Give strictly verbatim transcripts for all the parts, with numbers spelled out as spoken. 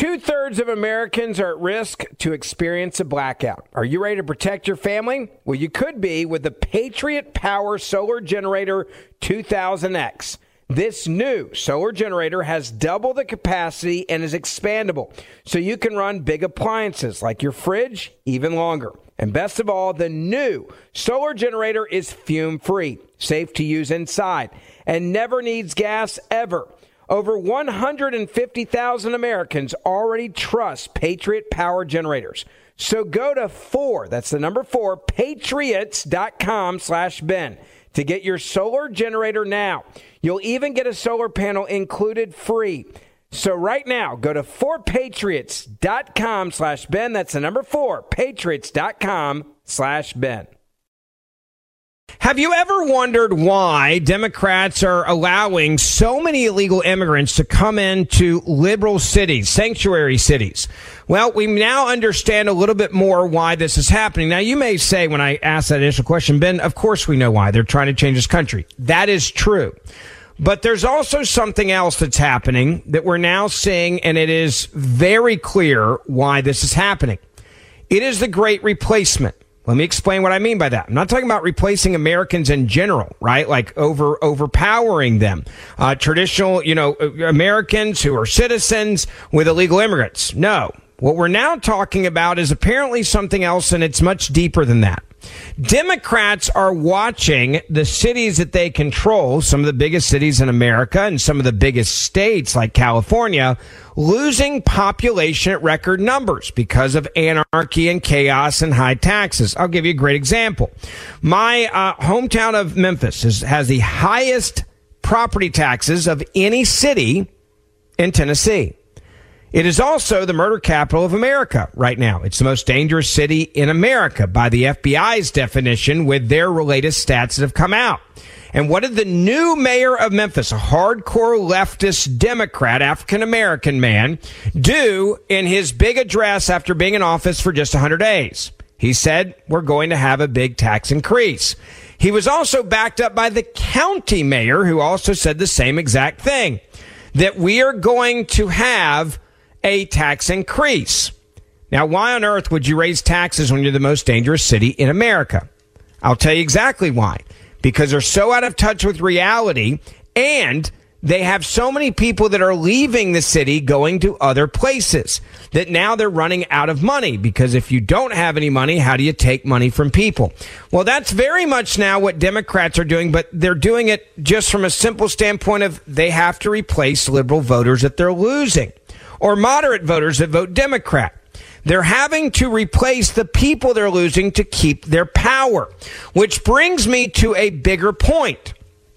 Two-thirds of Americans are at risk to experience a blackout. Are you ready to protect your family? Well, you could be with the Patriot Power Solar Generator two thousand X. This new solar generator has double the capacity and is expandable, so you can run big appliances like your fridge even longer. And best of all, the new solar generator is fume-free, safe to use inside, and never needs gas ever. Over one hundred fifty thousand Americans already trust Patriot Power Generators. So go to four, that's the number four, patriots.com slash Ben to get your solar generator now. You'll even get a solar panel included free. So right now, go to four patriots.com slash Ben. That's the number four, patriots.com slash Ben. Have you ever wondered why Democrats are allowing so many illegal immigrants to come into liberal cities, sanctuary cities? Well, we now understand a little bit more why this is happening. Now, you may say when I ask that initial question, Ben, of course we know why. They're trying to change this country. That is true. But there's also something else that's happening that we're now seeing, and it is very clear why this is happening. It is the Great Replacement. Let me explain what I mean by that. I'm not talking about replacing Americans in general, right? Like over overpowering them. Uh, traditional, you know, Americans who are citizens with illegal immigrants. No. What we're now talking about is apparently something else, and it's much deeper than that. Democrats are watching the cities that they control, some of the biggest cities in America and some of the biggest states like California, losing population at record numbers because of anarchy and chaos and high taxes. I'll give you a great example. My uh, hometown of Memphis is, has the highest property taxes of any city in Tennessee. It is also the murder capital of America right now. It's the most dangerous city in America by the F B I's definition with their latest stats that have come out. And what did the new mayor of Memphis, a hardcore leftist Democrat, African-American man, do in his big address after being in office for just one hundred days? He said, we're going to have a big tax increase. He was also backed up by the county mayor, who also said the same exact thing, that we are going to have a tax increase. Now, why on earth would you raise taxes when you're the most dangerous city in America? I'll tell you exactly why. Because they're so out of touch with reality, and they have so many people that are leaving the city going to other places that now they're running out of money. Because if you don't have any money, how do you take money from people? Well, that's very much now what Democrats are doing, but they're doing it just from a simple standpoint of they have to replace liberal voters that they're losing, or moderate voters that vote Democrat. They're having to replace the people they're losing to keep their power, which brings me to a bigger point.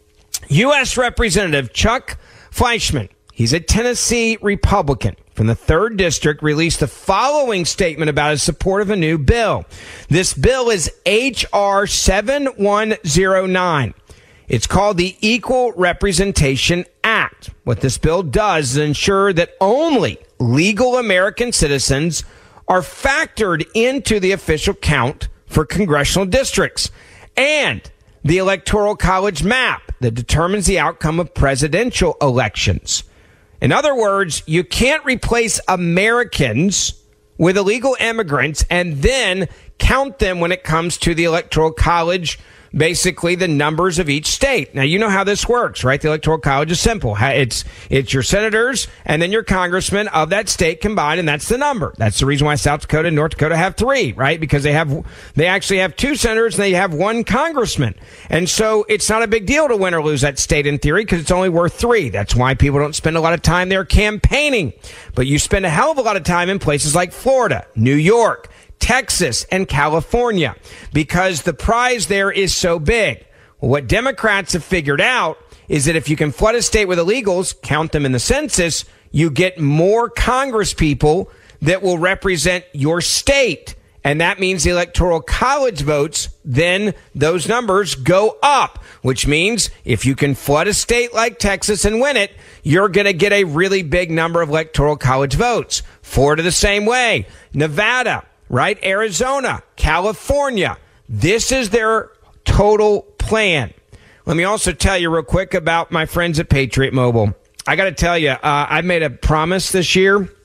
U S Representative Chuck Fleischmann, he's a Tennessee Republican from the third District, released the following statement about his support of a new bill. This bill is H R seven one zero nine. It's called the Equal Representation Act. What this bill does is ensure that only legal American citizens are factored into the official count for congressional districts and the Electoral College map that determines the outcome of presidential elections. In other words, you can't replace Americans with illegal immigrants and then count them when it comes to the Electoral College, basically the numbers of each state. Now, you know how this works, right? The Electoral College is simple. It's it's your senators and then your congressmen of that state combined, and that's the number. That's the reason why South Dakota and North Dakota have three, right? Because they have they actually have two senators and they have one congressman. And so it's not a big deal to win or lose that state in theory because it's only worth three. That's why people don't spend a lot of time there campaigning. But you spend a hell of a lot of time in places like Florida, New York, Texas, and California, because the prize there is so big. Well, what Democrats have figured out is that if you can flood a state with illegals, count them in the census, you get more Congress people that will represent your state. And that means the Electoral College votes, then those numbers go up, which means if you can flood a state like Texas and win it, you're going to get a really big number of Electoral College votes. Florida the same way. Nevada, right? Arizona, California. This is their total plan. Let me also tell you real quick about my friends at Patriot Mobile. I got to tell you, uh, I made a promise this year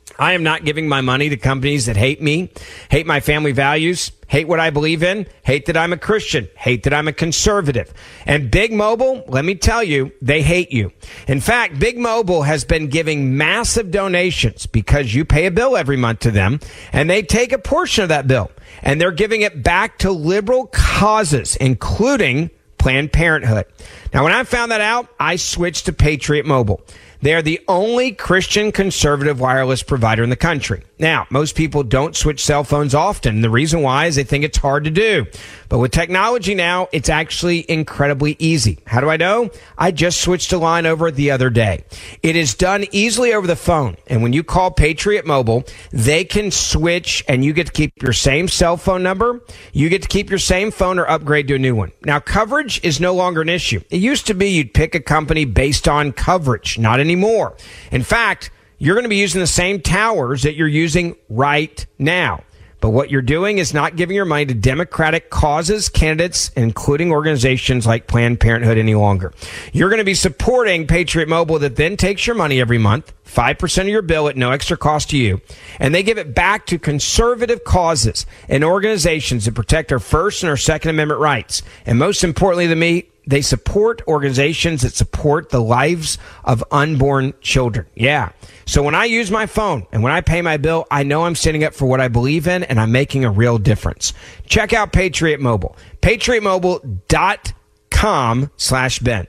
I am not giving my money to companies that hate me, hate my family values, hate what I believe in, hate that I'm a Christian, hate that I'm a conservative. And Big Mobile, let me tell you, they hate you. In fact, Big Mobile has been giving massive donations because you pay a bill every month to them, and they take a portion of that bill, and they're giving it back to liberal causes, including Planned Parenthood. Now, when I found that out, I switched to Patriot Mobile. They are the only Christian conservative wireless provider in the country. Now, most people don't switch cell phones often. The reason why is they think it's hard to do. But with technology now, it's actually incredibly easy. How do I know? I just switched a line over the other day. It is done easily over the phone. And when you call Patriot Mobile, they can switch and you get to keep your same cell phone number. You get to keep your same phone or upgrade to a new one. Now, coverage is no longer an issue. It used to be you'd pick a company based on coverage. Not anymore. In fact, you're going to be using the same towers that you're using right now. But what you're doing is not giving your money to Democratic causes, candidates, including organizations like Planned Parenthood any longer. You're going to be supporting Patriot Mobile that then takes your money every month, five percent of your bill at no extra cost to you, and they give it back to conservative causes and organizations that protect our First and our Second Amendment rights. And most importantly to me, they support organizations that support the lives of unborn children. Yeah. So when I use my phone and when I pay my bill, I know I'm standing up for what I believe in and I'm making a real difference. Check out Patriot Mobile. PatriotMobile.com slash Ben.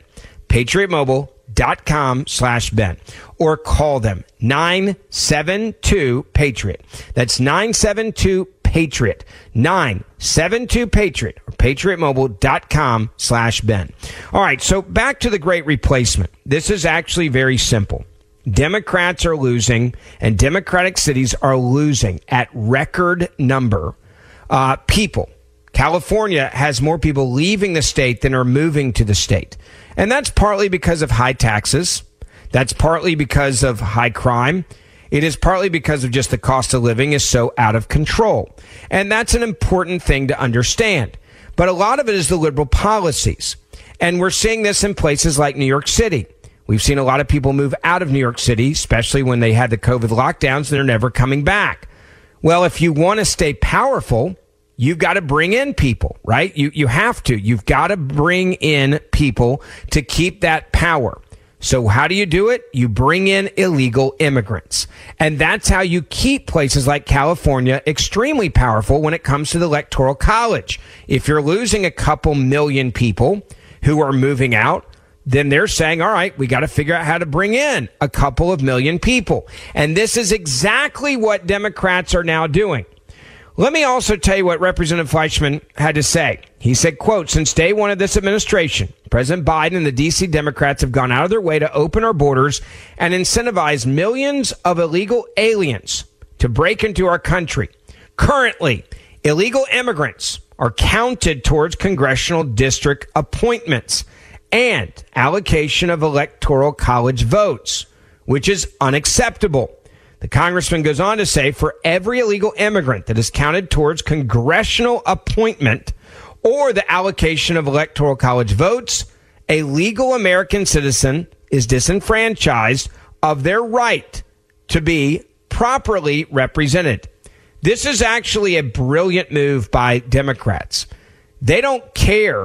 PatriotMobile.com slash Ben. Or call them nine seven two Patriot. That's nine seven two Patriot. nine seven two Patriot. Or PatriotMobile.com slash Ben. All right, so back to the Great Replacement. This is actually very simple. Democrats are losing, and Democratic cities are losing at record number uh, people. California has more people leaving the state than are moving to the state. And that's partly because of high taxes. That's partly because of high crime. It is partly because of just the cost of living is so out of control. And that's an important thing to understand. But a lot of it is the liberal policies. And we're seeing this in places like New York City. We've seen a lot of people move out of New York City, especially when they had the COVID lockdowns, and they're never coming back. Well, if you want to stay powerful, you've got to bring in people, right? You you have to. You've got to bring in people to keep that power. So how do you do it? You bring in illegal immigrants. And that's how you keep places like California extremely powerful when it comes to the Electoral College. If you're losing a couple million people who are moving out, then they're saying, all right, we got to figure out how to bring in a couple of million people. And this is exactly what Democrats are now doing. Let me also tell you what Representative Fleischman had to say. He said, quote, since day one of this administration, President Biden and the D C Democrats have gone out of their way to open our borders and incentivize millions of illegal aliens to break into our country. Currently, illegal immigrants are counted towards congressional district appointments and allocation of electoral college votes, which is unacceptable. The congressman goes on to say, for every illegal immigrant that is counted towards congressional appointment or the allocation of electoral college votes, a legal American citizen is disenfranchised of their right to be properly represented. This is actually a brilliant move by Democrats. They don't care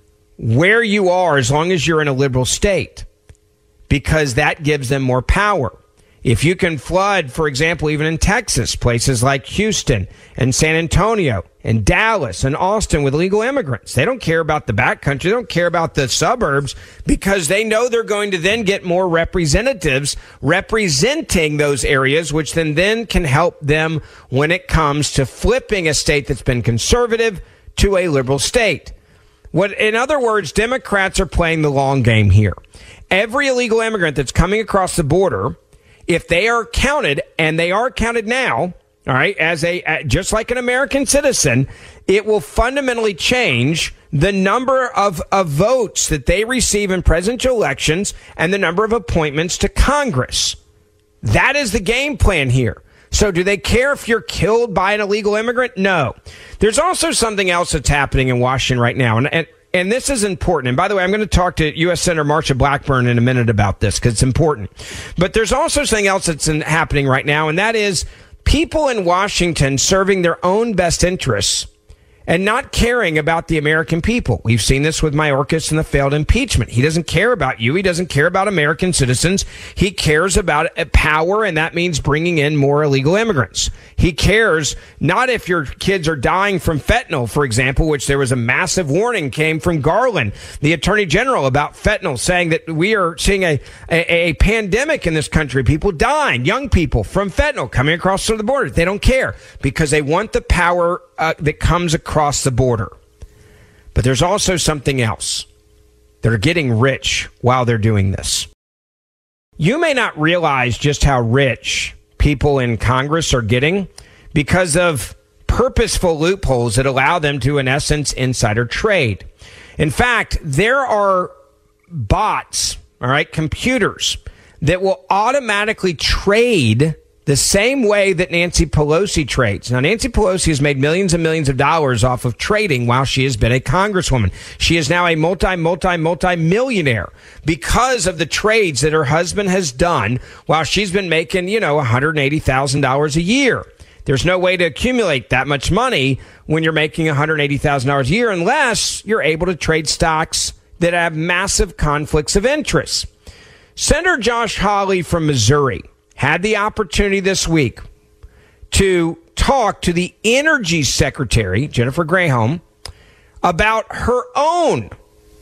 where you are as long as you're in a liberal state, because that gives them more power. If you can flood, for example, even in Texas, places like Houston and San Antonio and Dallas and Austin with illegal immigrants, they don't care about the backcountry. They don't care about the suburbs because they know they're going to then get more representatives representing those areas, which then, then can help them when it comes to flipping a state that's been conservative to a liberal state. What, in other words, Democrats are playing the long game here. Every illegal immigrant that's coming across the border, if they are counted, and they are counted now, all right, as a just like an American citizen, it will fundamentally change the number of, of votes that they receive in presidential elections and the number of appointments to Congress. That is the game plan here. So do they care if you're killed by an illegal immigrant? No. There's also something else that's happening in Washington right now. And, and And this is important. And by the way, I'm going to talk to U S Senator Marsha Blackburn in a minute about this because it's important. But there's also something else that's in, happening right now, and that is people in Washington serving their own best interests and not caring about the American people. We've seen this with Mayorkas and the failed impeachment. He doesn't care about you. He doesn't care about American citizens. He cares about power, and that means bringing in more illegal immigrants. He cares not if your kids are dying from fentanyl, for example, which there was a massive warning came from Garland, the Attorney General, about fentanyl, saying that we are seeing a, a, a pandemic in this country. People dying, young people from fentanyl coming across the border. They don't care because they want the power uh, that comes across the border. But there's also something else. They're getting rich while they're doing this. You may not realize just how rich people in Congress are getting because of purposeful loopholes that allow them to, in essence, insider trade. In fact, there are bots, all right, computers that will automatically trade the same way that Nancy Pelosi trades. Now, Nancy Pelosi has made millions and millions of dollars off of trading while she has been a congresswoman. She is now a multi, multi, multi-millionaire because of the trades that her husband has done while she's been making, you know, one hundred eighty thousand dollars a year. There's no way to accumulate that much money when you're making one hundred eighty thousand dollars a year unless you're able to trade stocks that have massive conflicts of interest. Senator Josh Hawley from Missouri had the opportunity this week to talk to the Energy Secretary, Jennifer Granholm, about her own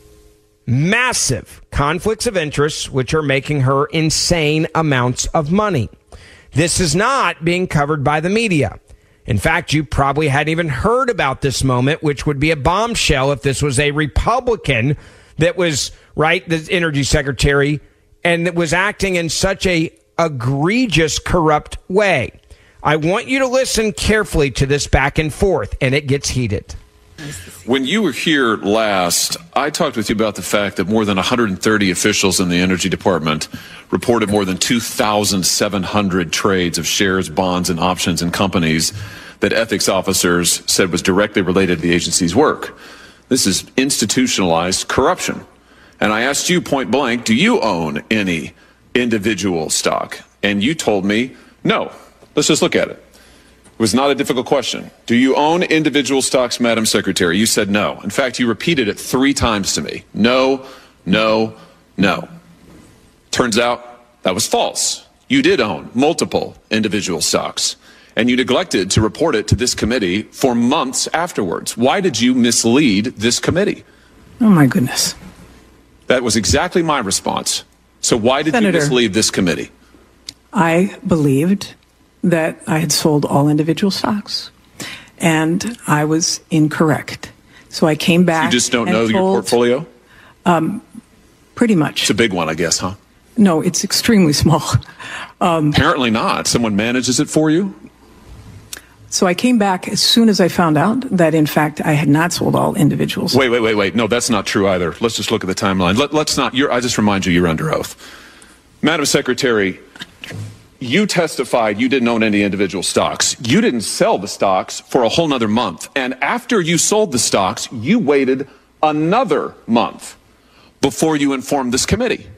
massive conflicts of interest, which are making her insane amounts of money. This is not being covered by the media. In fact, you probably hadn't even heard about this moment, which would be a bombshell if this was a Republican that was, right, the Energy Secretary, and that was acting in such a egregious, corrupt way. I want you to listen carefully to this back and forth, and it gets heated. When you were here last, I talked with you about the fact that more than one hundred thirty officials in the Energy Department reported more than two thousand seven hundred trades of shares, bonds, and options in companies that ethics officers said was directly related to the agency's work. This is institutionalized corruption. And I asked you point blank, do you own any individual stock? And you told me, no. Let's just look at it. It was not a difficult question. Do you own individual stocks, Madam Secretary? You said no. In fact, you repeated it three times to me. No, no, no. Turns out that was false. You did own multiple individual stocks, and you neglected to report it to this committee for months afterwards. Why did you mislead this committee? Oh, my goodness. That was exactly my response. So why did Senator, you mislead this committee? I believed that I had sold all individual stocks, and I was incorrect. So I came back. You just don't and know told, your portfolio? Um, pretty much. It's a big one, I guess, huh? No, it's extremely small. Um, Apparently not. Someone manages it for you? So I came back as soon as I found out that, in fact, I had not sold all individuals. Wait, wait, wait, wait. No, that's not true either. Let's just look at the timeline. Let, let's not. You're, I just remind you, you're under oath. Madam Secretary, you testified you didn't own any individual stocks. You didn't sell the stocks for a whole nother month. And after you sold the stocks, you waited another month before you informed this committee.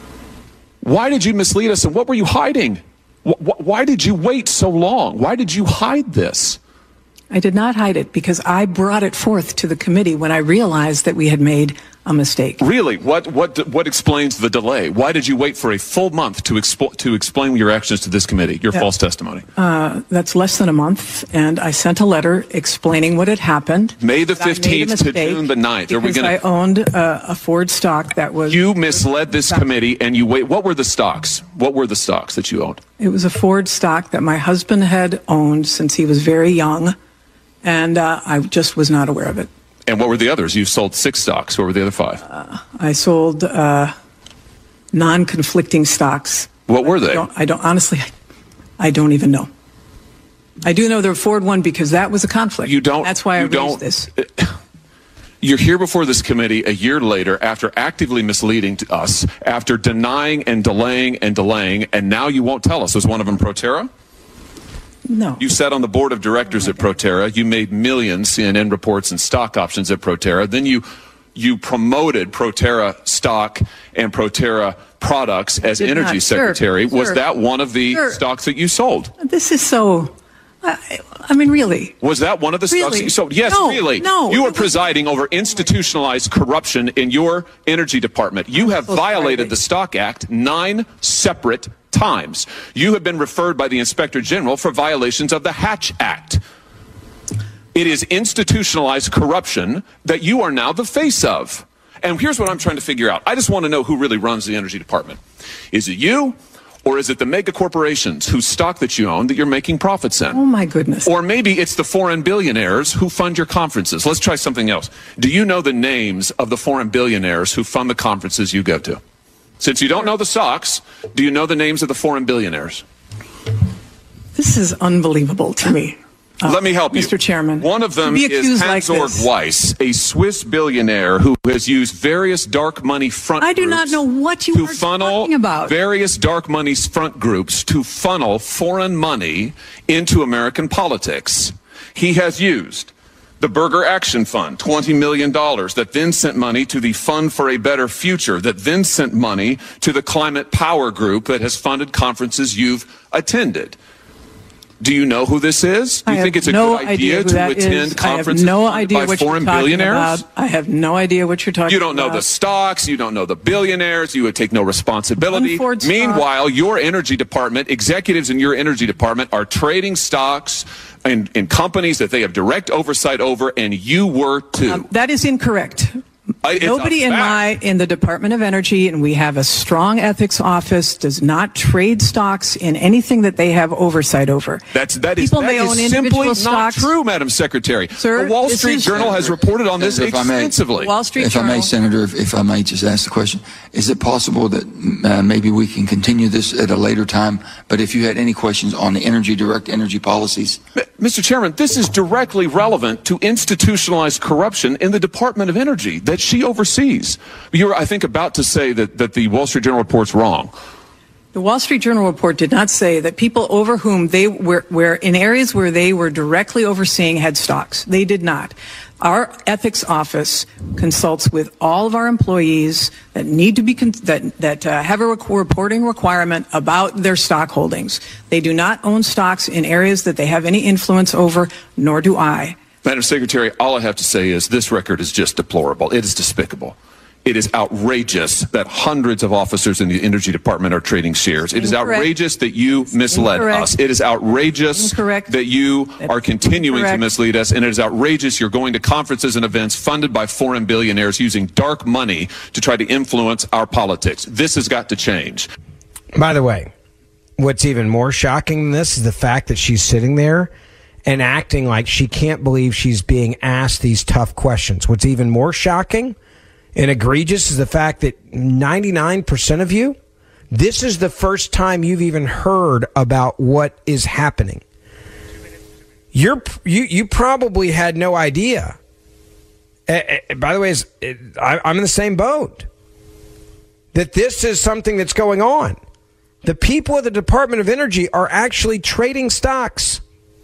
Why did you mislead us, and what were you hiding? Why did you wait so long? Why did you hide this? I did not hide it because I brought it forth to the committee when I realized that we had made a mistake. Really? What what what explains the delay? Why did you wait for a full month to expl- to explain your actions to this committee, your yeah. false testimony? Uh, that's less than a month, and I sent a letter explaining what had happened. May the fifteenth to June the ninth. Are we gonna... I owned uh, a Ford stock that was... You misled this committee, and you wait. What were the stocks? What were the stocks that you owned? It was a Ford stock that my husband had owned since he was very young, and uh, I just was not aware of it. And what were the others? You sold six stocks. What were the other five? Uh, I sold uh, non-conflicting stocks. What were they? I don't, I don't honestly, I don't even know. I do know the Ford one because that was a conflict. You don't. That's why I you raised don't, this. You're here before this committee a year later after actively misleading to us, after denying and delaying and delaying, and now you won't tell us. Was one of them Proterra? No. You sat on the board of directors oh at Proterra. You made millions, C N N reports, and stock options at Proterra. Then you you promoted Proterra stock and Proterra products as Did energy not. secretary. Sure, was sure. that one of the Sure. stocks that you sold? This is so, I, I mean, really. Was that one of the stocks Really? that you sold? Yes, No, really. no. You It are was- presiding over institutionalized corruption in your energy department. You have so violated sorry. the Stock Act nine separate times. You have been referred by the Inspector General for violations of the Hatch Act. It is institutionalized corruption that you are now the face of. And here's what I'm trying to figure out. I just want to know who really runs the energy department. Is it you, or is it the mega corporations whose stock that you own that you're making profits in? Oh, my goodness. Or maybe it's the foreign billionaires who fund your conferences. Let's try something else. Do you know the names of the foreign billionaires who fund the conferences you go to? Since you don't know the stocks, do you know the names of the foreign billionaires? This is unbelievable to me. Uh, Let me help you. Mister Chairman. One of them to be is accused like Hans-Ord this. Weiss, a Swiss billionaire who has used various dark money front I do groups not know what you to are funnel talking about. various dark money front groups to funnel foreign money into American politics. He has used the Burger Action Fund, twenty million dollars, that then sent money to the Fund for a Better Future, that then sent money to the Climate Power Group that has funded conferences you've attended. Do you know who this is? Do I you think have it's a no good idea idea who to that attend is. conferences I have no funded idea by what foreign you're talking billionaires? about. I have no idea what you're talking You don't know about. the stocks. You don't know the billionaires. You would take no responsibility. Ford stock. Meanwhile, your energy department, executives in your energy department are trading stocks in, in companies that they have direct oversight over, and you were too. Um, that is incorrect. I- it's a Nobody in fact. my in the Department of Energy, and we have a strong ethics office, does not trade stocks in anything that they have oversight over. That's that is, People that may is own simply individual not stocks. true, Madam Secretary. Sir, the Wall this Street is- Journal has reported on this Senator, if I may- extensively. Wall Street If I Journal. may, Senator, if, if I may just ask the question, is it possible that uh, maybe we can continue this at a later time? But if you had any questions on the energy, direct energy policies. Mister Chairman, this is directly relevant to institutionalized corruption in the Department of Energy that she oversees. You're, I think, about to say that, that the Wall Street Journal report's wrong. The Wall Street Journal report did not say that people over whom they were, were in areas where they were directly overseeing had stocks. They did not. Our ethics office consults with all of our employees that need to be con- that that uh, have a rec- reporting requirement about their stock holdings. They do not own stocks in areas that they have any influence over, nor do I. Madam Secretary, all I have to say is this record is just deplorable. It is despicable. It is outrageous that hundreds of officers in the Energy Department are trading shares. It is Incorrect. outrageous that you misled Incorrect. us. It is outrageous Incorrect. that you That's are continuing incorrect. to mislead us. And it is outrageous you're going to conferences and events funded by foreign billionaires using dark money to try to influence our politics. This has got to change. By the way, what's even more shocking than this is the fact that she's sitting there and acting like she can't believe she's being asked these tough questions. What's even more shocking and egregious is the fact that ninety-nine percent of you, this is the first time you've even heard about what is happening. You're, you you probably had no idea. Uh, uh, by the way, is, uh, I, I'm in the same boat. That this is something that's going on. The people at the Department of Energy are actually trading stocks.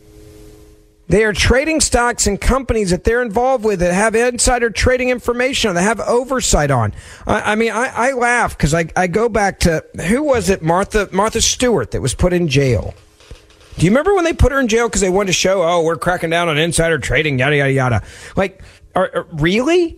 They are trading stocks in companies that they're involved with that have insider trading information on, that have oversight on. I, I mean, I, I laugh because I, I go back to, who was it, Martha Martha Stewart, that was put in jail. Do you remember when they put her in jail because they wanted to show, oh, we're cracking down on insider trading, yada, yada, yada. Like, are, are, really?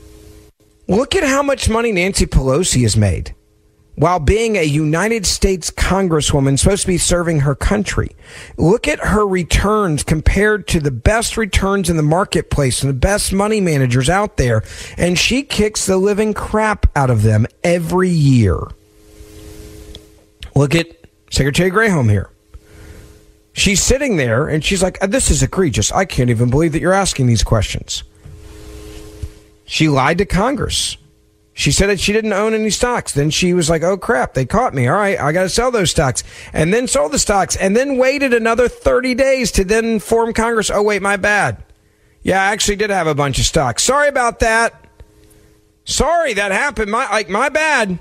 Look at how much money Nancy Pelosi has made while being a United States Congresswoman supposed to be serving her country. Look at her returns compared to the best returns in the marketplace and the best money managers out there, and she kicks the living crap out of them every year. Look at Secretary Granholm here. She's sitting there and she's like, this is egregious. I can't even believe that you're asking these questions. She lied to Congress. She said that she didn't own any stocks. Then she was like, oh, crap, they caught me. All right, I got to sell those stocks. And then sold the stocks and then waited another thirty days to then inform Congress, oh, wait, my bad. Yeah, I actually did have a bunch of stocks. Sorry about that. Sorry, that happened. My like my bad.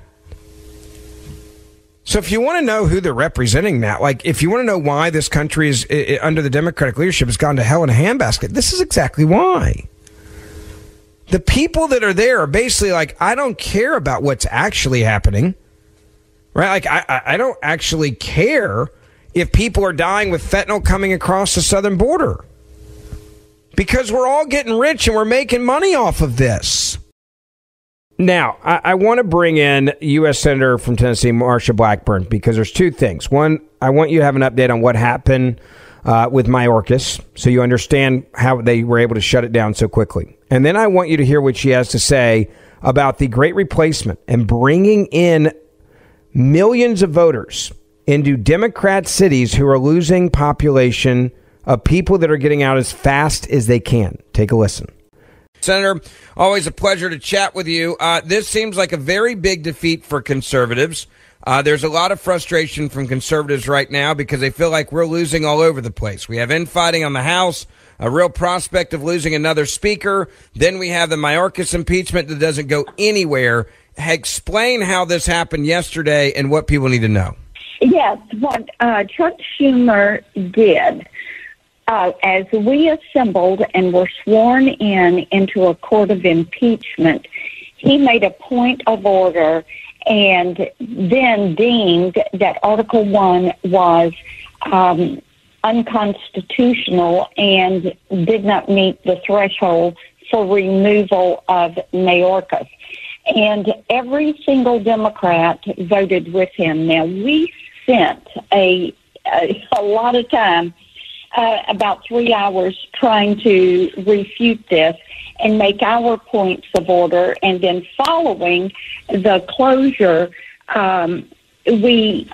So if you want to know who they're representing now, like if you want to know why this country is it, it, under the Democratic leadership has gone to hell in a handbasket, this is exactly why. the people that are there are basically like, I don't care about what's actually happening, right? Like, I, I don't actually care if people are dying with fentanyl coming across the southern border, because we're all getting rich and we're making money off of this. Now, I, I want to bring in U S Senator from Tennessee, Marsha Blackburn, because there's two things. One, I want you to have an update on what happened uh, with Mayorkas, so you understand how they were able to shut it down so quickly. And then I want you to hear what she has to say about the Great Replacement and bringing in millions of voters into Democrat cities who are losing population of people that are getting out as fast as they can. Take a listen. Senator, always a pleasure to chat with you. Uh, this seems like a very big defeat for conservatives. Uh, there's a lot of frustration from conservatives right now because they feel like we're losing all over the place. We have infighting on the House, a real prospect of losing another speaker. Then we have the Mayorkas impeachment that doesn't go anywhere. Explain how this happened yesterday and what people need to know. Yes, what uh, Chuck Schumer did, uh, as we assembled and were sworn in into a court of impeachment, he made a point of order and then deemed that Article one was um, unconstitutional and did not meet the threshold for removal of Mayorkas. And every single Democrat voted with him. Now, we spent a, a, a lot of time, uh, about three hours, trying to refute this and make our points of order. And then following the closure, um, we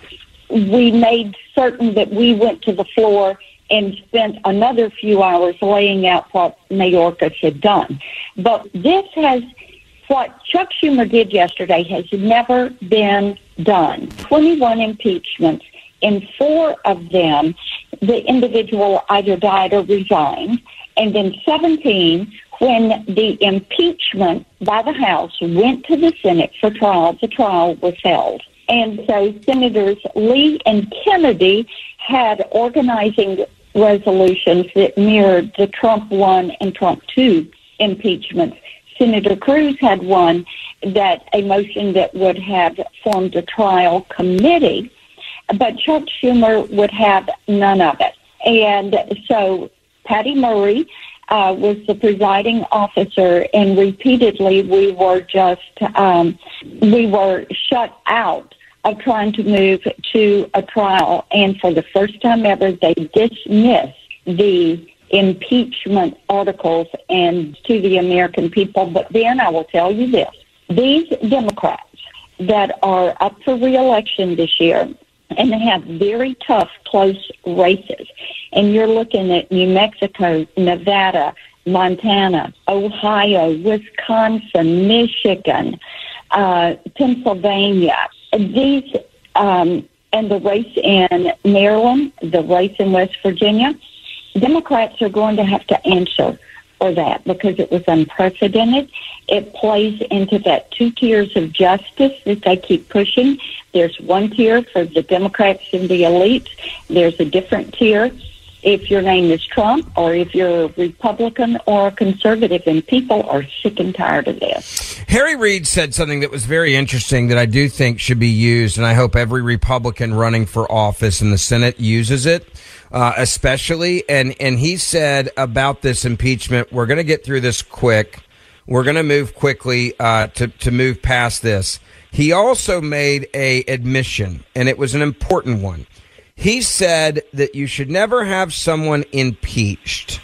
we made certain that we went to the floor and spent another few hours laying out what Mayorkas had done. But this has... What Chuck Schumer did yesterday has never been done. twenty-one impeachments. In four of them, the individual either died or resigned. And then seventeen, when the impeachment by the House went to the Senate for trial, the trial was held. And so Senators Lee and Kennedy had organizing resolutions that mirrored the Trump one and Trump two impeachments. Senator Cruz had one, that a motion that would have formed a trial committee, but Chuck Schumer would have none of it. And so Patty Murray uh, was the presiding officer, and repeatedly we were just, um, we were shut out of trying to move to a trial. And for the first time ever, they dismissed the impeachment articles and to the American people. But then I will tell you this, these Democrats that are up for re-election this year, and they have very tough, close races, and you're looking at New Mexico, Nevada, Montana, Ohio, Wisconsin, Michigan, uh, Pennsylvania, these, um, and the race in Maryland, the race in West Virginia, Democrats are going to have to answer for that because it was unprecedented. It plays into that two tiers of justice that they keep pushing. There's one tier for the Democrats and the elites. There's a different tier if your name is Trump or if you're a Republican or a conservative, and people are sick and tired of this. Harry Reid said something that was very interesting that I do think should be used, and I hope every Republican running for office in the Senate uses it. Uh, especially, and, and he said about this impeachment, we're going to get through this quick. We're going to move quickly uh, to, to move past this. He also made a admission, and it was an important one. He said that you should never have someone impeached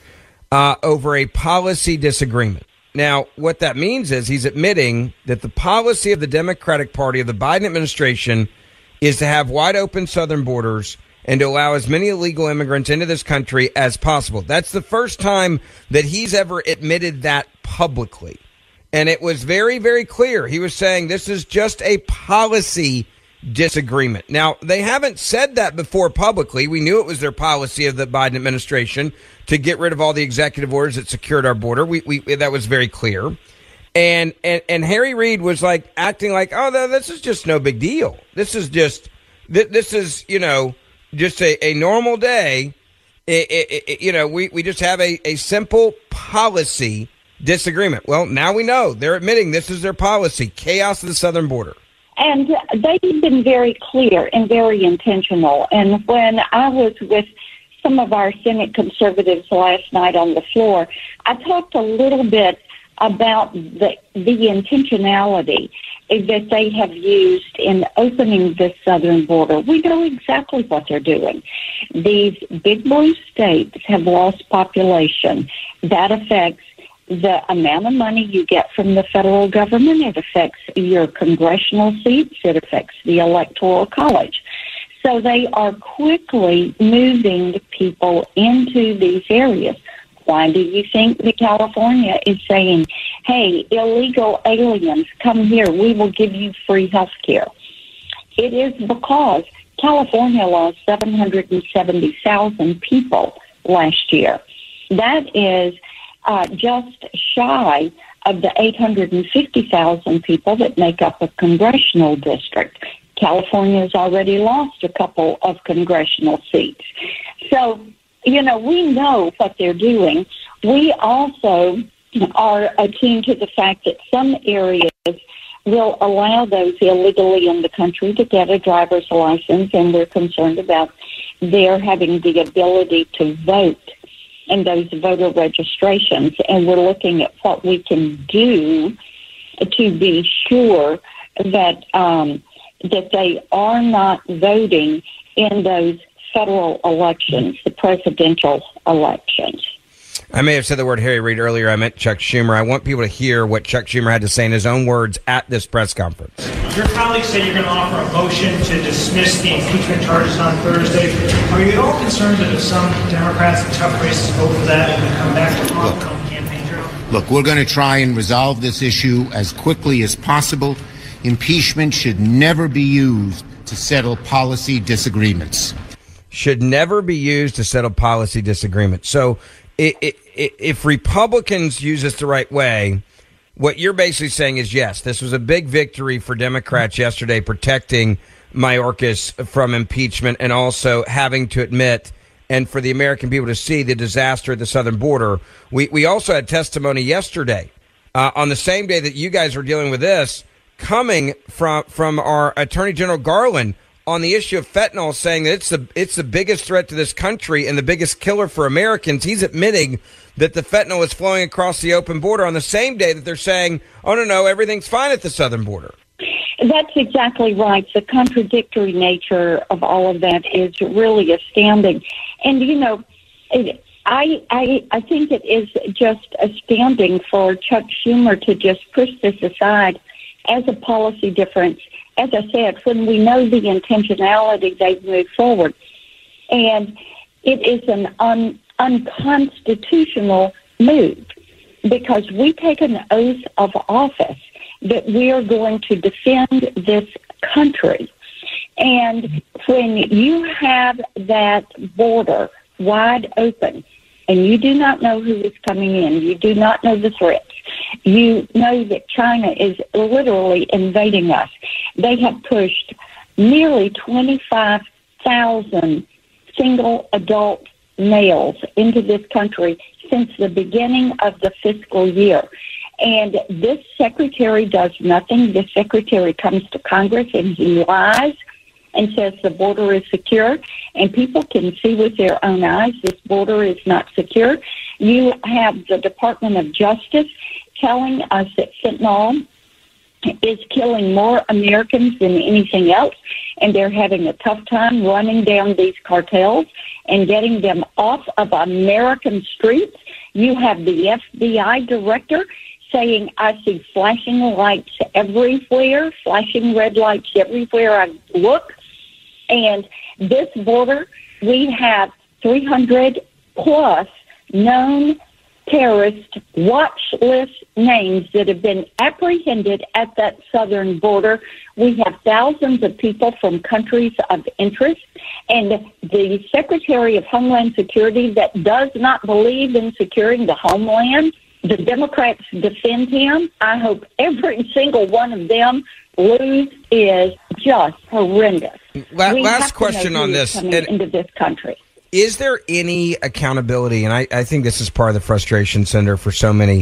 uh, over a policy disagreement. Now, what that means is he's admitting that the policy of the Democratic Party of the Biden administration is to have wide open southern borders and to allow as many illegal immigrants into this country as possible. That's the first time that he's ever admitted that publicly. And it was very, very clear. He was saying this is just a policy disagreement. Now, they haven't said that before publicly. We knew it was their policy of the Biden administration to get rid of all the executive orders that secured our border. We, we that was very clear. And, and, and Harry Reid was like acting like, oh, this is just no big deal. This is just, this is, you know, just a, a normal day. It, it, it, you know, we, we just have a, a simple policy disagreement. Well, now we know. They're admitting this is their policy, chaos at the southern border. And they've been very clear and very intentional. And when I was with some of our Senate conservatives last night on the floor, I talked a little bit about the, the intentionality that they have used in opening this southern border. We know exactly what they're doing. These big blue states have lost population. That affects the amount of money you get from the federal government. It affects your congressional seats. It affects the Electoral College. So they are quickly moving people into these areas. Why do you think that California is saying, hey, illegal aliens, come here, we will give you free health care? It is because California lost seven hundred seventy thousand people last year. That is uh, just shy of the eight hundred fifty thousand people that make up a congressional district. California has already lost a couple of congressional seats. So, you know, we know what they're doing. We also are attuned to the fact that some areas will allow those illegally in the country to get a driver's license, and we're concerned about their having the ability to vote in those voter registrations. And we're looking at what we can do to be sure that um, that they are not voting in those federal elections, the presidential elections. I may have said the word Harry Reid earlier. I meant Chuck Schumer. I want people to hear what Chuck Schumer had to say in his own words at this press conference. Your colleagues say you're going to offer a motion to dismiss the impeachment charges on Thursday. Are you at all concerned that if some Democrats in tough races vote for that, it will come back to haunt the campaign trail? Look, we're going to try and resolve this issue as quickly as possible. Impeachment should never be used to settle policy disagreements. Should never be used to settle policy disagreements. So it, it, it, if Republicans use this the right way, what you're basically saying is, yes, this was a big victory for Democrats yesterday, protecting Mayorkas from impeachment and also having to admit, and for the American people to see, the disaster at the southern border. We, we also had testimony yesterday uh, on the same day that you guys were dealing with this, coming from from our Attorney General Garland on the issue of fentanyl, saying that it's the it's the biggest threat to this country and the biggest killer for Americans. He's admitting that the fentanyl is flowing across the open border on the same day that they're saying, oh, no, no, everything's fine at the southern border. That's exactly right. The contradictory nature of all of that is really astounding. And, you know, it, I, I I think it is just astounding for Chuck Schumer to just push this aside as a policy difference. As I said, when we know the intentionality, they've moved forward. And it is an un, unconstitutional move because we take an oath of office that we are going to defend this country. And when you have that border wide open and you do not know who is coming in, you do not know the threats, you know that China is literally invading us. They have pushed nearly twenty-five thousand single adult males into this country since the beginning of the fiscal year. And this secretary does nothing. This secretary comes to Congress and he lies and says the border is secure. And people can see with their own eyes this border is not secure. You have the Department of Justice telling us that fentanyl is killing more Americans than anything else, and they're having a tough time running down these cartels and getting them off of American streets. You have the F B I director saying, I see flashing lights everywhere, flashing red lights everywhere I look. And this border, we have three hundred plus known terrorist watch list names that have been apprehended at that southern border. We have thousands of people from countries of interest. And the Secretary of Homeland Security that does not believe in securing the homeland, the Democrats defend him. I hope every single one of them lose. Is just horrendous. La- last question on this. Coming and- into this country. Is there any accountability, and I, I think this is part of the frustration, Senator, for so many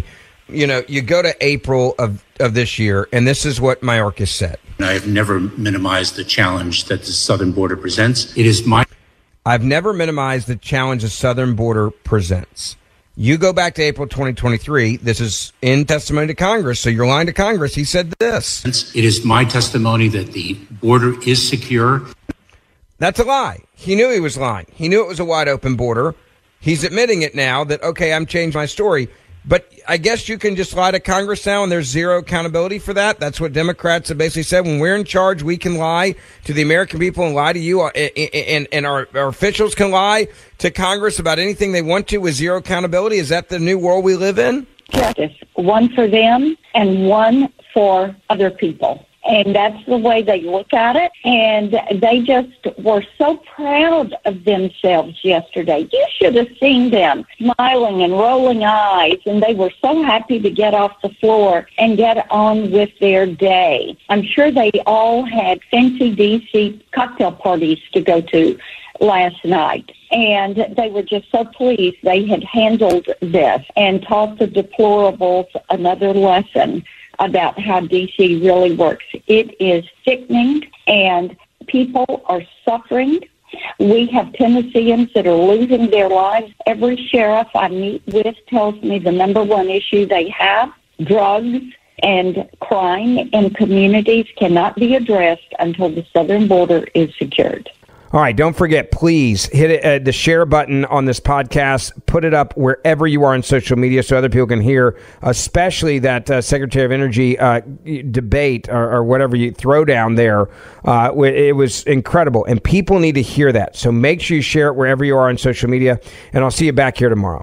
you know, you go to April of, of this year, and this is what Mayorkas said. I have never minimized the challenge that the southern border presents. It is my... I've never minimized the challenge the southern border presents. You go back to April twenty twenty-three. This is in testimony to Congress, so you're lying to Congress. He said this. It is my testimony that the border is secure. That's a lie. He knew he was lying. He knew it was a wide open border. He's admitting it now that, okay, I'm changed my story. But I guess you can just lie to Congress now, and there's zero accountability for that. That's what Democrats have basically said. When we're in charge, we can lie to the American people and lie to you, and, and our, our officials can lie to Congress about anything they want to with zero accountability. Is that the new world we live in? Justice, one for them and one for other people. And that's the way they look at it. And they just were so proud of themselves yesterday. You should have seen them smiling and rolling eyes. And they were so happy to get off the floor and get on with their day. I'm sure they all had fancy D C cocktail parties to go to last night. And they were just so pleased they had handled this and taught the deplorables another lesson about how D C really works. It is sickening, and people are suffering. We have Tennesseans that are losing their lives. Every sheriff I meet with tells me the number one issue they have, drugs and crime in communities, cannot be addressed until the southern border is secured. All right, don't forget, please hit it, uh, the share button on this podcast. Put it up wherever you are on social media so other people can hear, especially that uh, Secretary of Energy uh, debate or, or whatever you throw down there. Uh, it was incredible, and people need to hear that. So make sure you share it wherever you are on social media, and I'll see you back here tomorrow.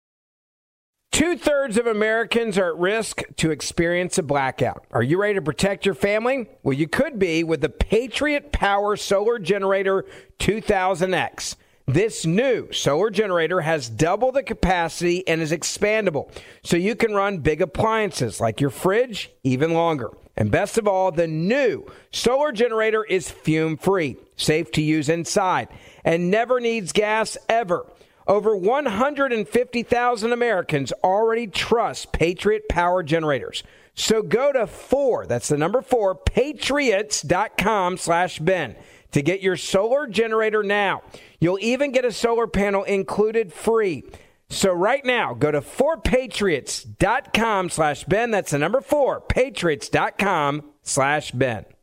Two-thirds of Americans are at risk to experience a blackout. Are you ready to protect your family? Well, you could be with the Patriot Power Solar Generator two thousand X. This new solar generator has double the capacity and is expandable, so you can run big appliances like your fridge even longer. And best of all, the new solar generator is fume-free, safe to use inside, and never needs gas ever. Over one hundred fifty thousand Americans already trust Patriot Power Generators. So go to four, that's the number four, patriots.com slash Ben to get your solar generator now. You'll even get a solar panel included free. So right now, go to four patriots.com slash Ben. That's the number four, patriots.com slash Ben.